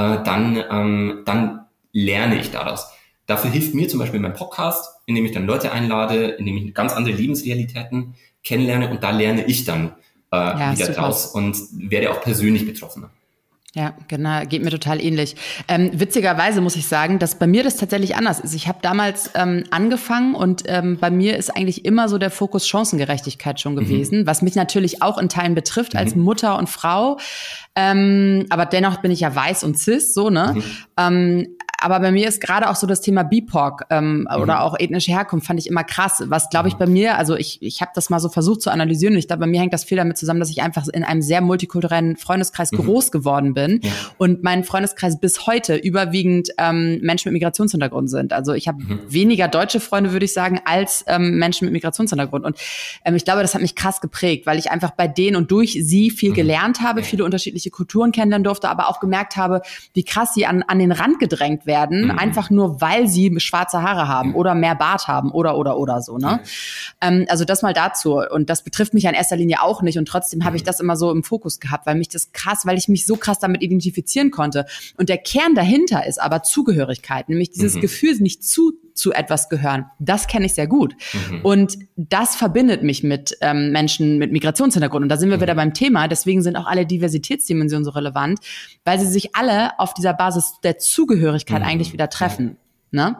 dann lerne ich daraus. Dafür hilft mir zum Beispiel mein Podcast, indem ich dann Leute einlade, indem ich ganz andere Lebensrealitäten kennenlerne und da lerne ich dann wieder draus und werde auch persönlich betroffener. Ja, genau, geht mir total ähnlich. Witzigerweise muss ich sagen, dass bei mir das tatsächlich anders ist. Ich habe damals angefangen und bei mir ist eigentlich immer so der Fokus Chancengerechtigkeit schon gewesen, was mich natürlich auch in Teilen betrifft als Mutter und Frau. Aber dennoch bin ich ja weiß und cis, so, ne? Aber bei mir ist gerade auch so das Thema BIPOC oder auch ethnische Herkunft fand ich immer krass. Was, glaube ich, bei mir, also ich habe das mal so versucht zu analysieren und ich glaube, bei mir hängt das viel damit zusammen, dass ich einfach in einem sehr multikulturellen Freundeskreis groß geworden bin und mein Freundeskreis bis heute überwiegend Menschen mit Migrationshintergrund sind. Also ich habe weniger deutsche Freunde, würde ich sagen, als Menschen mit Migrationshintergrund. Und ich glaube, das hat mich krass geprägt, weil ich einfach bei denen und durch sie viel gelernt habe, viele unterschiedliche Kulturen kennenlernen durfte, aber auch gemerkt habe, wie krass sie an den Rand gedrängt werden, einfach nur, weil sie schwarze Haare haben oder mehr Bart haben oder so, ne? Also das mal dazu. Und das betrifft mich ja in erster Linie auch nicht und trotzdem habe ich das immer so im Fokus gehabt, weil ich mich so krass damit identifizieren konnte. Und der Kern dahinter ist aber Zugehörigkeit, nämlich dieses Gefühl, nicht zu etwas gehören. Das kenne ich sehr gut. Und das verbindet mich mit Menschen mit Migrationshintergrund. Und da sind wir wieder beim Thema. Deswegen sind auch alle Diversitätsdimensionen so relevant, weil sie sich alle auf dieser Basis der Zugehörigkeit eigentlich wieder treffen. Ne?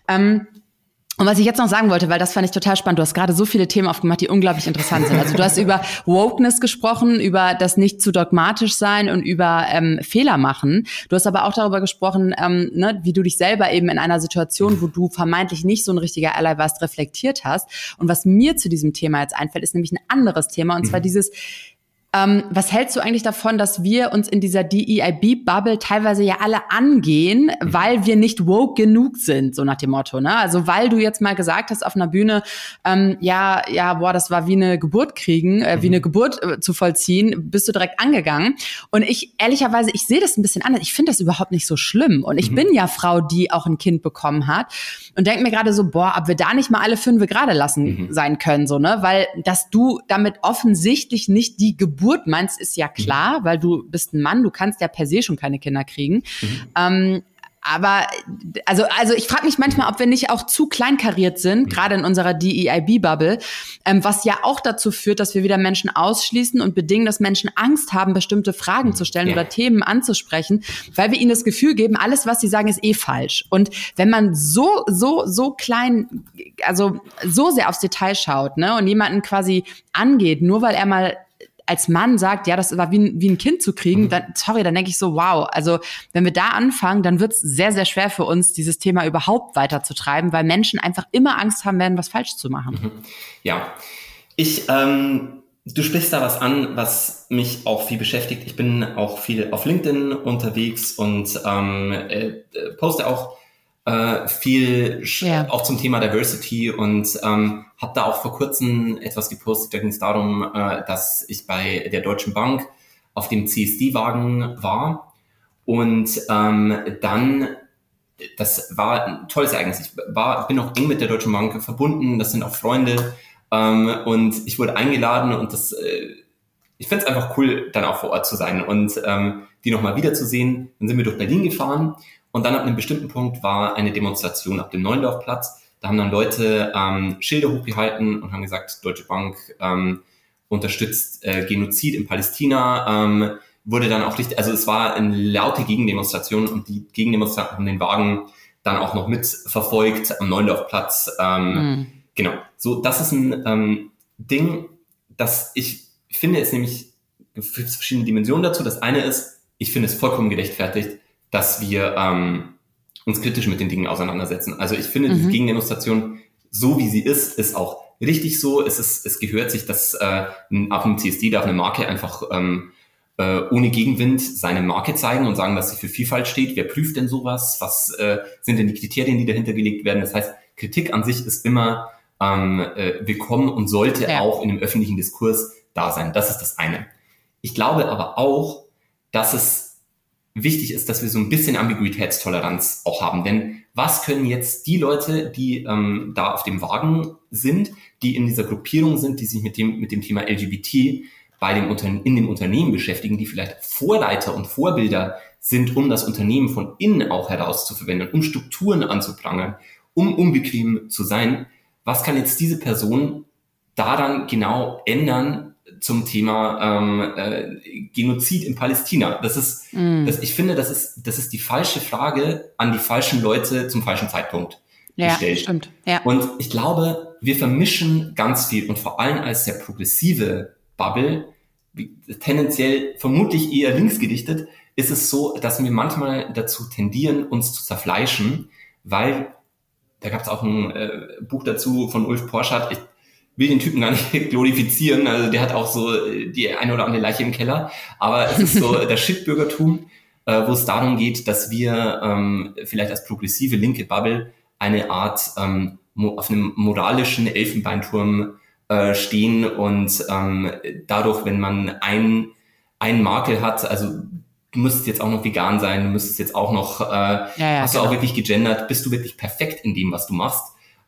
Und was ich jetzt noch sagen wollte, weil das fand ich total spannend, du hast gerade so viele Themen aufgemacht, die unglaublich interessant sind. Also du hast über Wokeness gesprochen, über das nicht zu dogmatisch sein und über Fehler machen. Du hast aber auch darüber gesprochen, wie du dich selber eben in einer Situation, wo du vermeintlich nicht so ein richtiger Ally warst, reflektiert hast. Und was mir zu diesem Thema jetzt einfällt, ist nämlich ein anderes Thema, und zwar dieses: was hältst du eigentlich davon, dass wir uns in dieser DEIB-Bubble teilweise ja alle angehen, weil wir nicht woke genug sind, so nach dem Motto, ne? Also weil du jetzt mal gesagt hast auf einer Bühne, das war wie eine Geburt kriegen, wie eine Geburt zu vollziehen, bist du direkt angegangen. Und ich sehe das ein bisschen anders. Ich finde das überhaupt nicht so schlimm. Und ich bin ja Frau, die auch ein Kind bekommen hat und denke mir gerade so, ob wir da nicht mal alle 5 gerade lassen sein können, so, ne? Weil, dass du damit offensichtlich nicht die Geburt meinst, ist ja klar, weil du bist ein Mann, du kannst ja per se schon keine Kinder kriegen. Aber also ich frage mich manchmal, ob wir nicht auch zu kleinkariert sind, gerade in unserer DEIB-Bubble, was ja auch dazu führt, dass wir wieder Menschen ausschließen und bedingen, dass Menschen Angst haben, bestimmte Fragen zu stellen oder Themen anzusprechen, weil wir ihnen das Gefühl geben, alles, was sie sagen, ist falsch. Und wenn man so klein, also so sehr aufs Detail schaut, ne, und jemanden quasi angeht, nur weil er mal als Mann sagt, ja, das war wie ein Kind zu kriegen, dann denke ich so, wow, also wenn wir da anfangen, dann wird es sehr, sehr schwer für uns, dieses Thema überhaupt weiterzutreiben, weil Menschen einfach immer Angst haben werden, was falsch zu machen. Ja, du sprichst da was an, was mich auch viel beschäftigt. Ich bin auch viel auf LinkedIn unterwegs und poste auch viel auch zum Thema Diversity und habe da auch vor kurzem etwas gepostet. Da ging es darum, dass ich bei der Deutschen Bank auf dem CSD-Wagen war und dann, das war ein tolles Ereignis. Ich bin auch eng mit der Deutschen Bank verbunden, das sind auch Freunde und ich wurde eingeladen und ich finde es einfach cool, dann auch vor Ort zu sein und die nochmal wiederzusehen. Dann sind wir durch Berlin gefahren. Und dann ab einem bestimmten Punkt war eine Demonstration auf dem Neuendorfplatz. Da haben dann Leute Schilder hochgehalten und haben gesagt, Deutsche Bank unterstützt Genozid in Palästina. Wurde dann auch richtig, also es war eine laute Gegendemonstration und die Gegendemonstranten haben den Wagen dann auch noch mitverfolgt am Neuendorfplatz. Genau, so das ist ein Ding, das ich finde, ist nämlich verschiedene Dimensionen dazu. Das eine ist, ich finde es vollkommen gerechtfertigt, dass wir uns kritisch mit den Dingen auseinandersetzen. Also ich finde, diese Gegendemonstration, so wie sie ist auch richtig so. Es gehört sich, dass auf einem CSD darf eine Marke einfach ohne Gegenwind seine Marke zeigen und sagen, dass sie für Vielfalt steht. Wer prüft denn sowas? Was sind denn die Kriterien, die dahinter gelegt werden? Das heißt, Kritik an sich ist immer willkommen und sollte auch in dem öffentlichen Diskurs da sein. Das ist das eine. Ich glaube aber auch, dass es wichtig ist, dass wir so ein bisschen Ambiguitätstoleranz auch haben. Denn was können jetzt die Leute, die da auf dem Wagen sind, die in dieser Gruppierung sind, die sich mit dem Thema LGBT in den Unternehmen beschäftigen, die vielleicht Vorreiter und Vorbilder sind, um das Unternehmen von innen auch heraus zu verwenden, um Strukturen anzuprangern, um unbequem zu sein. Was kann jetzt diese Person daran genau ändern zum Thema Genozid in Palästina? Ich finde, das ist die falsche Frage an die falschen Leute zum falschen Zeitpunkt gestellt. Stimmt. Ja. Und ich glaube, wir vermischen ganz viel und vor allem als sehr progressive Bubble, tendenziell vermutlich eher linksgerichtet, ist es so, dass wir manchmal dazu tendieren, uns zu zerfleischen, weil, da gab es auch ein Buch dazu von Ulf Porschat, ich will den Typen gar nicht glorifizieren, also der hat auch so die eine oder andere Leiche im Keller, aber es ist so das Shitbürgertum, wo es darum geht, dass wir vielleicht als progressive linke Bubble eine Art auf einem moralischen Elfenbeinturm stehen und dadurch, wenn man einen Makel hat, also du müsstest jetzt auch noch vegan sein, du müsstest jetzt auch noch, hast du auch wirklich gegendert, bist du wirklich perfekt in dem, was du machst,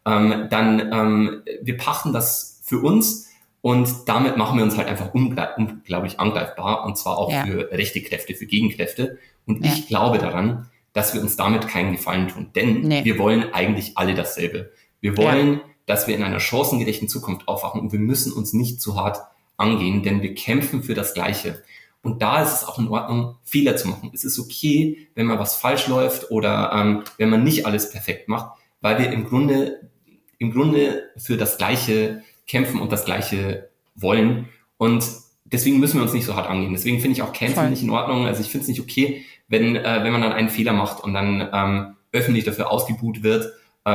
dann wir pachten das für uns und damit machen wir uns halt einfach unglaublich angreifbar und zwar auch für rechte Kräfte, für Gegenkräfte und ich glaube daran, dass wir uns damit keinen Gefallen tun, denn wir wollen eigentlich alle dasselbe. Wir wollen, dass wir in einer chancengerechten Zukunft aufwachen und wir müssen uns nicht zu hart angehen, denn wir kämpfen für das Gleiche. Und da ist es auch in Ordnung, Fehler zu machen. Es ist okay, wenn mal was falsch läuft oder wenn man nicht alles perfekt macht, weil wir im Grunde für das Gleiche kämpfen und das Gleiche wollen. Und deswegen müssen wir uns nicht so hart angehen. Deswegen finde ich auch Cancel nicht in Ordnung. Also ich finde es nicht okay, wenn man dann einen Fehler macht und dann öffentlich dafür ausgebuht wird.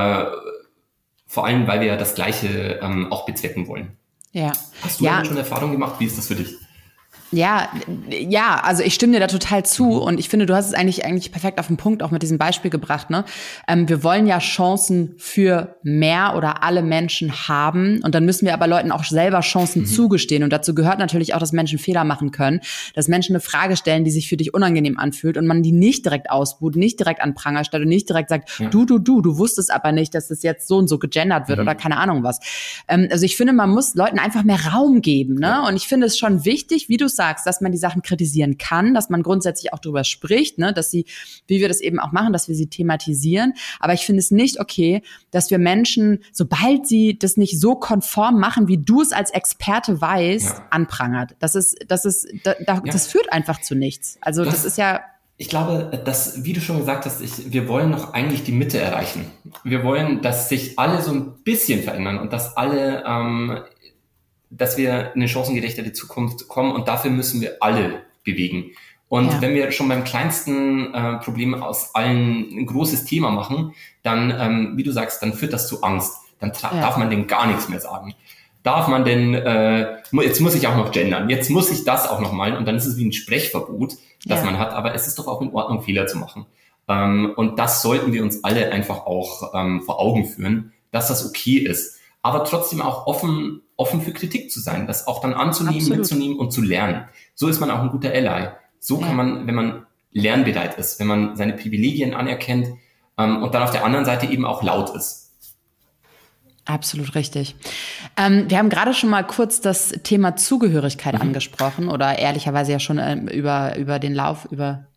Vor allem, weil wir ja das Gleiche auch bezwecken wollen. Ja. Hast du schon Erfahrung gemacht? Wie ist das für dich? Ja, also ich stimme dir da total zu und ich finde, du hast es eigentlich perfekt auf den Punkt auch mit diesem Beispiel gebracht, ne? Wir wollen ja Chancen für mehr oder alle Menschen haben und dann müssen wir aber Leuten auch selber Chancen zugestehen und dazu gehört natürlich auch, dass Menschen Fehler machen können, dass Menschen eine Frage stellen, die sich für dich unangenehm anfühlt und man die nicht direkt ausbuht, nicht direkt an Pranger stellt und nicht direkt sagt, du wusstest aber nicht, dass das jetzt so und so gegendert wird oder keine Ahnung was. Also ich finde, man muss Leuten einfach mehr Raum geben, ne? Und ich finde es schon wichtig, wie du sagst, dass man die Sachen kritisieren kann, dass man grundsätzlich auch darüber spricht, ne, dass sie, wie wir das eben auch machen, dass wir sie thematisieren. Aber ich finde es nicht okay, dass wir Menschen, sobald sie das nicht so konform machen, wie du es als Experte weißt, anprangert. Das führt einfach zu nichts. Also das ist ja... Ich glaube, dass, wie du schon gesagt hast, wir wollen noch eigentlich die Mitte erreichen. Wir wollen, dass sich alle so ein bisschen verändern und dass alle... dass wir in eine chancengerechte Zukunft kommen und dafür müssen wir alle bewegen. Und wenn wir schon beim kleinsten Problem aus allen ein großes Thema machen, dann, wie du sagst, dann führt das zu Angst. Dann darf man denn gar nichts mehr sagen. Darf man denn, jetzt muss ich auch noch gendern, jetzt muss ich das auch noch malen und dann ist es wie ein Sprechverbot, das man hat, aber es ist doch auch in Ordnung, Fehler zu machen. Und das sollten wir uns alle einfach auch vor Augen führen, dass das okay ist. Aber trotzdem auch offen für Kritik zu sein, das auch dann anzunehmen, mitzunehmen und zu lernen. So ist man auch ein guter Ally. So kann man, wenn man lernbereit ist, wenn man seine Privilegien anerkennt und dann auf der anderen Seite eben auch laut ist. Absolut richtig. Wir haben gerade schon mal kurz das Thema Zugehörigkeit angesprochen oder ehrlicherweise ja schon über den Lauf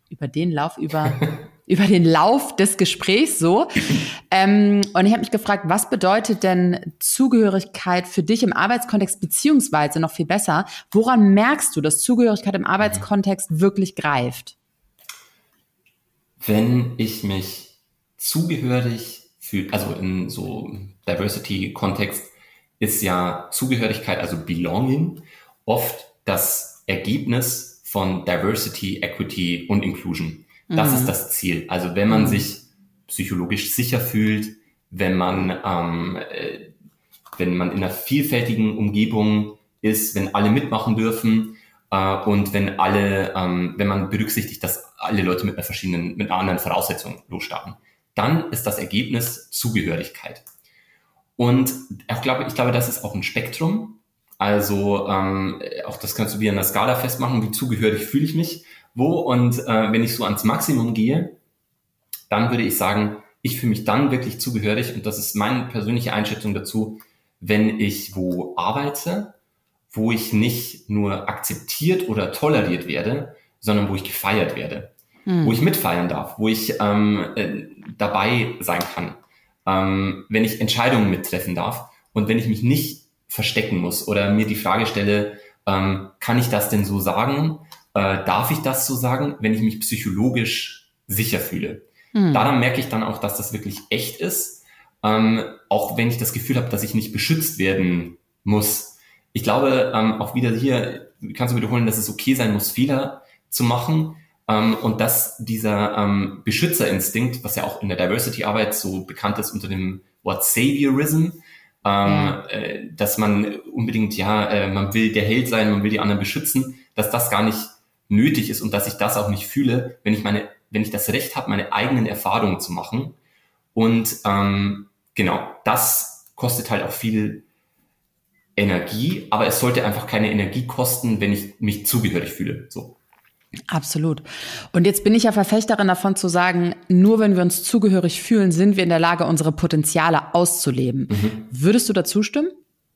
des Gesprächs so. Und ich habe mich gefragt, was bedeutet denn Zugehörigkeit für dich im Arbeitskontext, beziehungsweise noch viel besser, woran merkst du, dass Zugehörigkeit im Arbeitskontext wirklich greift? Wenn ich mich zugehörig fühle, also in so Diversity-Kontext ist ja Zugehörigkeit, also Belonging, oft das Ergebnis von Diversity, Equity und Inclusion. Das ist das Ziel. Also wenn man sich psychologisch sicher fühlt, wenn man in einer vielfältigen Umgebung ist, wenn alle mitmachen dürfen und wenn man berücksichtigt, dass alle Leute mit einer anderen Voraussetzung losstarten, dann ist das Ergebnis Zugehörigkeit. Und ich glaube, das ist auch ein Spektrum. Also auch das kannst du wieder in der Skala festmachen, wie zugehörig fühle ich mich, wo. Und wenn ich so ans Maximum gehe, dann würde ich sagen, ich fühle mich dann wirklich zugehörig, und das ist meine persönliche Einschätzung dazu, wenn ich wo arbeite, wo ich nicht nur akzeptiert oder toleriert werde, sondern wo ich gefeiert werde, wo ich mitfeiern darf, wo ich dabei sein kann, wenn ich Entscheidungen mittreffen darf und wenn ich mich nicht verstecken muss oder mir die Frage stelle, kann ich das denn so sagen? Darf ich das so sagen, wenn ich mich psychologisch sicher fühle? Daran merke ich dann auch, dass das wirklich echt ist, auch wenn ich das Gefühl habe, dass ich nicht beschützt werden muss. Ich glaube, auch wieder hier kannst du wiederholen, dass es okay sein muss, Fehler zu machen, und dass dieser Beschützerinstinkt, was ja auch in der Diversity-Arbeit so bekannt ist unter dem Wort Saviorism, dass man unbedingt, man will der Held sein, man will die anderen beschützen, dass das gar nicht nötig ist und dass ich das auch nicht fühle, wenn ich das Recht habe, meine eigenen Erfahrungen zu machen. Und das kostet halt auch viel Energie, aber es sollte einfach keine Energie kosten, wenn ich mich zugehörig fühle. So. Absolut. Und jetzt bin ich ja Verfechterin davon zu sagen, nur wenn wir uns zugehörig fühlen, sind wir in der Lage, unsere Potenziale auszuleben. Würdest du dazu stimmen?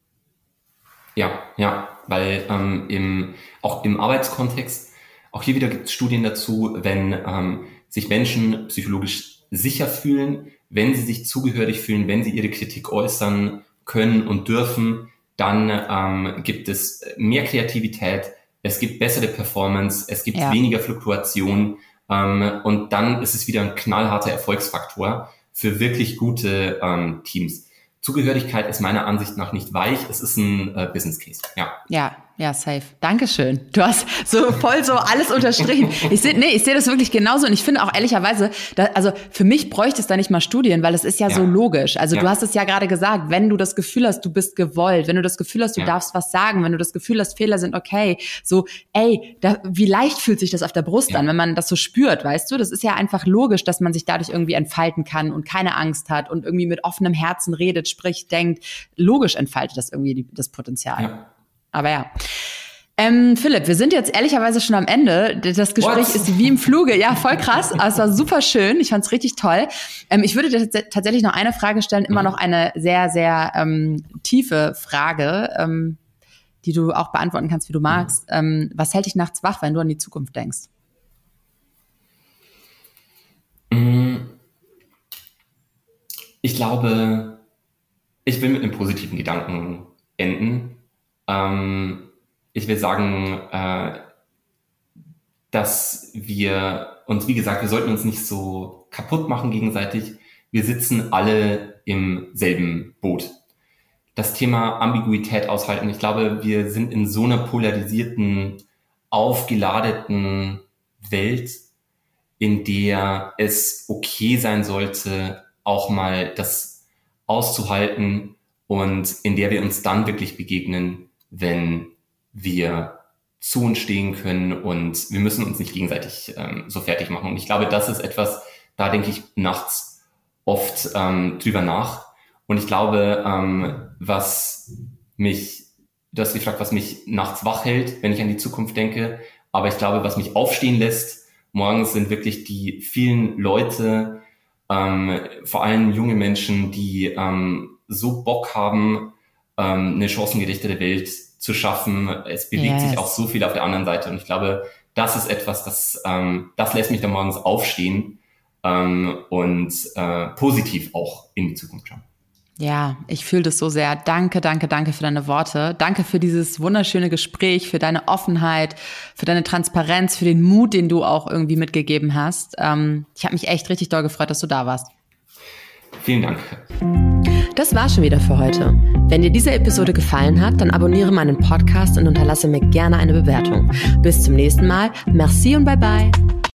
Ja, weil auch im Arbeitskontext, auch hier wieder gibt es Studien dazu, wenn sich Menschen psychologisch sicher fühlen, wenn sie sich zugehörig fühlen, wenn sie ihre Kritik äußern können und dürfen, dann gibt es mehr Kreativität, es gibt bessere Performance, es gibt weniger Fluktuation, und dann ist es wieder ein knallharter Erfolgsfaktor für wirklich gute Teams. Zugehörigkeit ist meiner Ansicht nach nicht weich, es ist ein Business Case. Ja, safe. Dankeschön. Du hast so voll so alles unterstrichen. Ich sehe das wirklich genauso, und ich finde auch ehrlicherweise, also für mich bräuchte es da nicht mal Studien, weil es ist ja so logisch. Also du hast es ja gerade gesagt, wenn du das Gefühl hast, du bist gewollt, wenn du das Gefühl hast, du darfst was sagen, wenn du das Gefühl hast, Fehler sind okay, so, wie leicht fühlt sich das auf der Brust an, wenn man das so spürt, weißt du? Das ist ja einfach logisch, dass man sich dadurch irgendwie entfalten kann und keine Angst hat und irgendwie mit offenem Herzen redet, spricht, denkt. Logisch entfaltet das irgendwie das Potenzial. Ja. Aber ja. Philipp, wir sind jetzt ehrlicherweise schon am Ende. Das Gespräch ist wie im Fluge. Ja, voll krass. Aber es war super schön. Ich fand's richtig toll. Ich würde dir tatsächlich noch eine Frage stellen. Immer noch eine sehr, sehr tiefe Frage, die du auch beantworten kannst, wie du magst. Was hält dich nachts wach, wenn du an die Zukunft denkst? Ich glaube, ich will mit einem positiven Gedanken enden. Ich will sagen, dass wir uns, wie gesagt, wir sollten uns nicht so kaputt machen gegenseitig. Wir sitzen alle im selben Boot. Das Thema Ambiguität aushalten. Ich glaube, wir sind in so einer polarisierten, aufgeladeten Welt, in der es okay sein sollte, auch mal das auszuhalten und in der wir uns dann wirklich begegnen, wenn wir zu uns stehen können, und wir müssen uns nicht gegenseitig so fertig machen. Und ich glaube, das ist etwas, da denke ich nachts oft drüber nach. Und ich glaube, du hast gefragt, was mich nachts wach hält, wenn ich an die Zukunft denke. Aber ich glaube, was mich aufstehen lässt morgens, sind wirklich die vielen Leute, vor allem junge Menschen, die so Bock haben, eine chancengerechtere Welt zu schaffen. Es bewegt sich auch so viel auf der anderen Seite, und ich glaube, das ist etwas, das lässt mich dann morgens aufstehen und positiv auch in die Zukunft schauen. Ja, ich fühle das so sehr. Danke für deine Worte. Danke für dieses wunderschöne Gespräch, für deine Offenheit, für deine Transparenz, für den Mut, den du auch irgendwie mitgegeben hast. Ich habe mich echt richtig doll gefreut, dass du da warst. Vielen Dank. Das war schon wieder für heute. Wenn dir diese Episode gefallen hat, dann abonniere meinen Podcast und unterlasse mir gerne eine Bewertung. Bis zum nächsten Mal. Merci und bye bye.